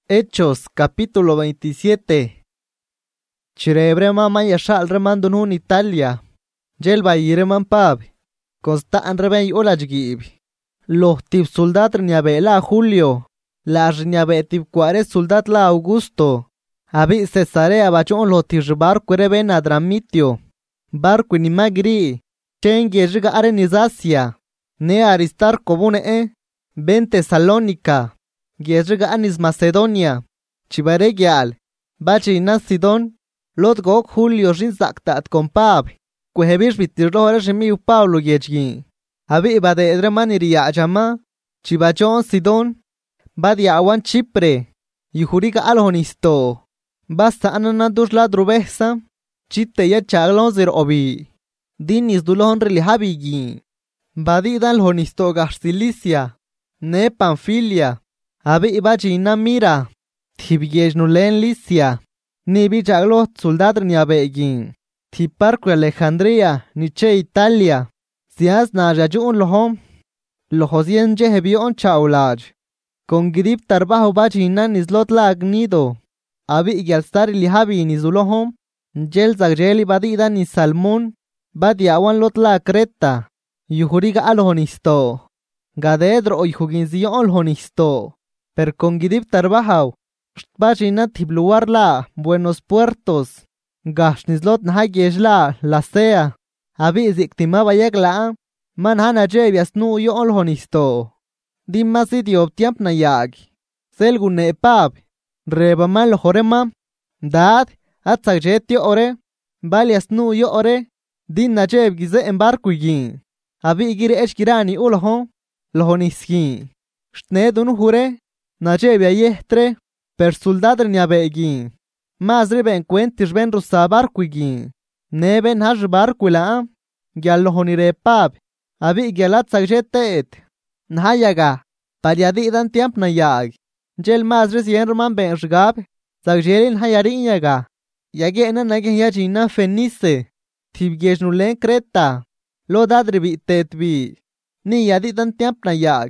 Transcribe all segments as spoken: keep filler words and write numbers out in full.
Hechos capítulo veintisiete. Chirebrema maya shal remandunun Italia. Jelba yireman pab. Constan rebey olajgib. Los tip soldat rniabe la Julio. La rniabe tip cuares soldat la Augusto. Abi Cesarea bachon lo tijbar kureben adramitio. Barco ni magri. Chenge jiga arenizasia. Ne aristar kobune e. Ben Tesalónica. Gierga anis Macedonia. Chibaregial. Bachi na Sidon. Lot gok Julio rinzaktat compab. Kuhebish bitirlo remi Pablo yechgi. Abi bade edremaniriya jama. Chibachon Sidon. Badia awan Chipre. Yujuriga alhonisto. Basta anana dus la drubesa. Chite ya chaglon zir obi. Dinis dulon relihabigi. Badidan honisto Garcilicia. Ne Panfilia. Abi bachi na mira. Tibienulen Licia. Ni bichaglo soldad ni abegin. Tiparco Alejandría ni che Italia. Sias na rajun lohom. Lohosien jehebion chaulaj. Con grip tarbajo bachi na nislot la agnido. Abi igalstar lihabi ni zulohom. Jel zagjeli badida ni salmon. Badi awan lot la creta. Yuhuriga alhonisto. Gadedro o yuginzion alhonisto. Per con gidip tarbajau. Bachina tibluar la Buenos Puertos. Gashnislot nahayeshla la sea. Abi ziktima bayagla. Manhana jebias nu yo olhonisto. Dimma sitio tiamp na yag. Selgune pab. Reba mal horema. Dad. Atzagjetio ore. Balias nu yo ore. Din na jeb gize embarku yin. Abi igiri eshkirani ulhon. Lohoniskin. Shtnedun hure. Najebia yehtre, per soldadr niabegin. Mazri ben cuentis ben rusa barquigin. Neben haj barquila. Giallohonire pab. Abi gialat sagjetet. Nhayaga. Paliadi dan tiamp nayag. Jel mazri sienruman ben shgab. Sagjelin hayarin yaga. Yagena nagen yajina fenice. Tibgejnulen creta. Lo dadribi tetbi. Ni yadi dan tiamp nayag.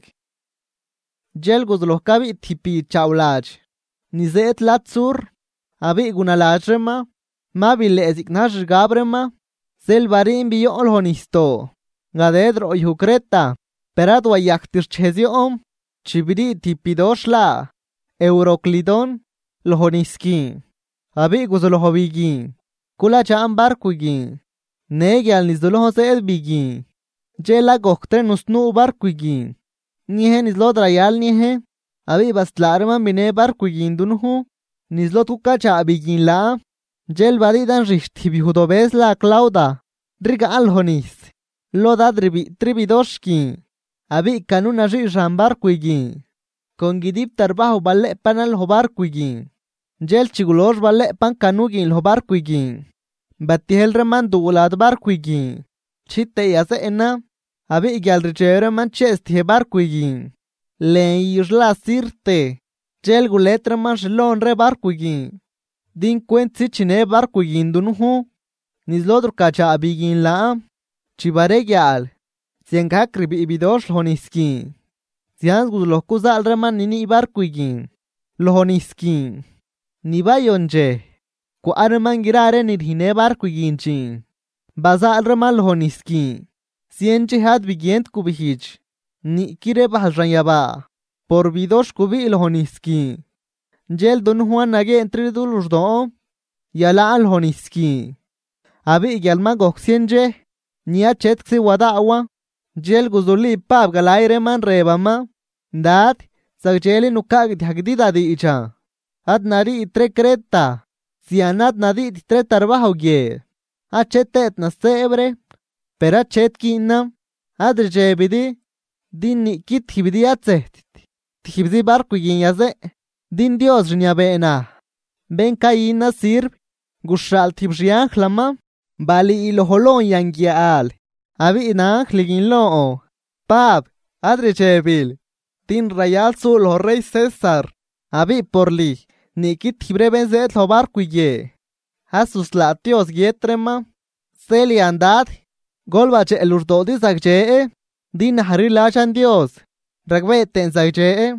Jelgos los cabi tipi chaulaj. Nizet latsur. Abi gunalajrema. Mabile ezignaj gabrema. Selvarin bio olhonisto. Gadedro yukreta. Perado ayaktir cheziom. Chibiri tipi doshla. Euroclidon. Lohoniskin. Abi guzolohobigin. Kula cham barquigin. Negial nizdolohos edbigin. Jela goktre nusnu barquigin. Nihe nislot rayal nihe. Abi bastlarman bine barku yindunhu. Nislot kukacha abigin la. Jel badidan rishti bihudobes la clauda. Driga alhonis. Loda dribi tribidoshkin. Abi kanuna rishan barku yin. Con gidip tarbajo bale panal hobarku yin. Jel chigulosh bale pan kanugin hobarku yin. Batihel remandu ulad barku yin. Chite yase ena. Abi igalrichere manchest he barquigin. Len yirla sirte. Jel guletra manchelon re barquigin. Din cuent chine barquigin dunhu. Nislodr kacha abigin la. Chibaregial. Siengakri bi ibidosh honiskin. Sians guzlokuzal reman nini barquigin. Lohoniskin. Nibayonje. Ku arman girare nidhine barquigin chin. Baza reman lohoniskin. Sienche had vigient kubihich. Ni kire bahajanyaba. Por vidosh kubi ilhoniski. Jel don Juan nage entre dulus do. Yala alhoniski. Abi yalma goxienje. Nia chetksi wadawa. Jel guzuli pab galaire man rebama. Dat. Sagjeli nukag hagdida di icha. Ad nari itre creta. Sianat nadi itre tarbaho gye. Achetet na sebre. Pera chetkina. Adr jebidi. Din ni kit hibidi atzet. Hibidi barku yin yaze. Din Dios riniabena. Ben kayina sirb. Gushal tibjian hlama. Bali iloholon yangial. Abi inang ligin loo. Pab. Adr jebil. Din rayal sul ho rey Cesar. Abi porli. Ni kit hibre benzet ho barku ye. Hasus la Dios yetrema. Seli andad. Golbache el urdodi zagje. Din hari lachan Dios. Ragbe ten zagje.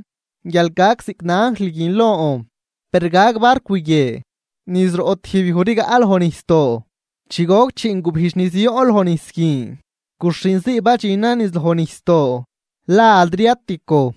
Yal gag sik nangli gin loom. Per gag barku ye. Nizro othivi horiga alhonisto. Chigog chingubhishnizio olhoniskin. Kushinzi bachina nizlhonisto. La Adriático.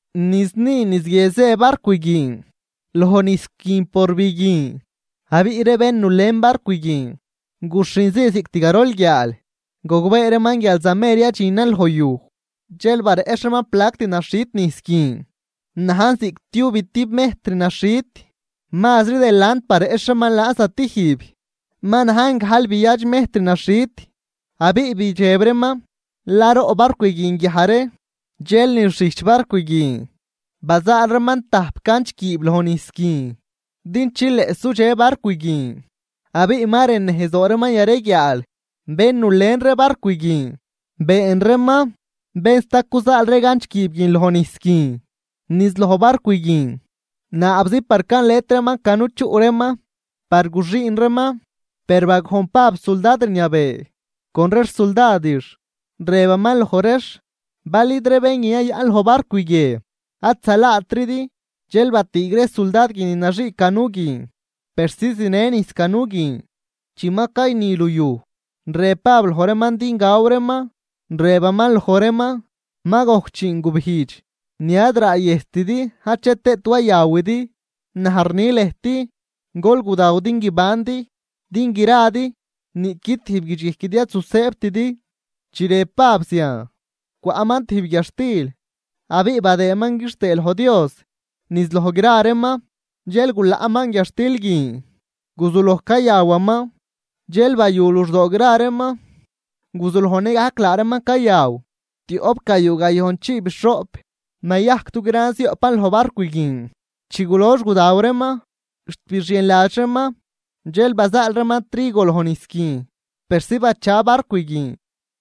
Nizni nizgieze barkuigin. Lohoniskin por bigin. Abi ireben nulen barkuigin. Gushinzi siktigarol gyal. Gogbe man gyal zameria chinal hoyu. Jelbar eshma plakti nashit niskin. Nahan sik tiu bitib mehtri nashit. Mazri de land par eshma la satihib. Man hang halbiyaj mehtri nashit. Abi bi jebrema. Laro barkuigin gihare. Jel nirshich barkuigin. Bazar man tahpkanch kib lohoniskin. Din chile suje barkuigin. Abi imaren hezore man yare gyal. Ben nulen re barkuigin. Ben rema. Ben stakuza al reganch kibgin lohoniskin. Nis loho barkuigin. Na abzi parkan letre man kanuchu urema. Par guji inrema. Per bag hompab soldadr nyabe. Conrer soldadir. Reba man lohoresh. Balidre ben y al hobarkuige. Atzala atridi. Jelba tigre soldad gininaji kanugin. Persisinen kanugin. Chimakai niluyu. Repabl horeman dinga aurema. Rebamal horema. Magok chingubhij. Niadra yestidi. Hachete tuayawidi. Naharnilehti. Gol gudaudingi bandi. Dingiradi. Nikit hibgijikidia suseptidi. Chirepabsia. Kwa amant hibgastil. Abi bade mangistel hodios. Nizlohograrema. Jel gula amangastilgi. Guzulohkayawama. Jel bayulus dograrema. Guzulhonega clarema kayaw. Ti op kayu gayhon chib shop. Mayak tu gransi opal hobarkuigin. Chigulosh gudaurema. Stvirien lachema. Jel bazalrema trigol honiskin. Persiba chabarkuigin.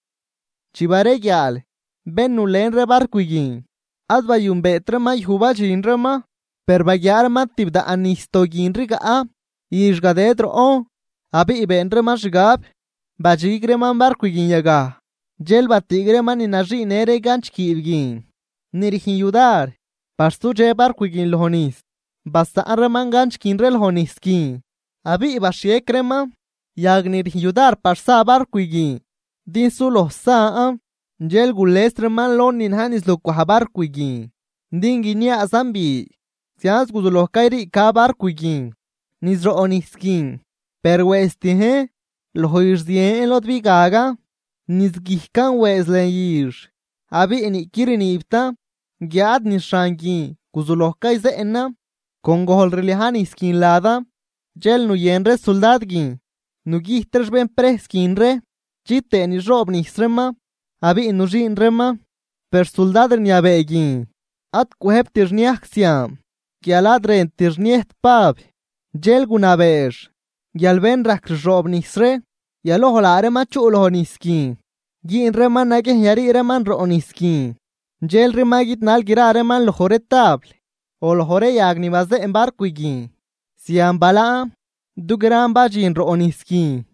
Chibare gyal. Ben nulen rebarkuigin. Adbayun betrema yuba jinrema. Per bagyarma tibda anistogin riga. Yishgadedro o. Abi ibenrema shigab. Bajigreman barkuigin yaga. Jel batigreman inaji nere ganch kibgin. Nirihin yudar. Pastu je barkuigin lohonis. Basta arreman ganch kinrel honiskin. Abi ibashiekrema. Yag nirihin yudar parsa barkuigin. Din sulo saa. Jel gulestreman lonin hanis lo kuhabarkuigin. Din ginia azambi. Sians guzulo kairi ka barkuigin. Nizro oniskin. Perwestihe. Lohoirsien lotvigaga. Nizgihkan wesleyir. Abi enikirinipta. Gyad nishangin. Guzulo kaize enna. Kongohol relihaniskin lada. Jel nuyenre soldadgin. Nugihtres ben preskinre. Chite ni rob nisrema. Abi inujin rema. Per soldadr niabegin. At kuheb tirniak siam. Gialadren tirniet pab. Jel gunaber. Gialben rak rob nisre. Yaloholare machu lohoniskin. Gin reman nage yari reman roniskin. Jel remagit nal gira reman lohore table. O lohore yagni vaze embarkuigin. Siam bala. Du gran bajin roniskin.